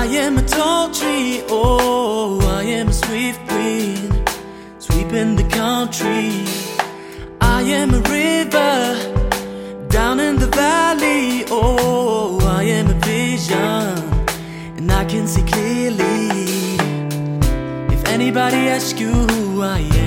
am a tall tree, oh, I am a swift wind, sweeping the country. I am a river, down in the valley, oh, I am a vision, and I can see clearly. If anybody asks you who I am,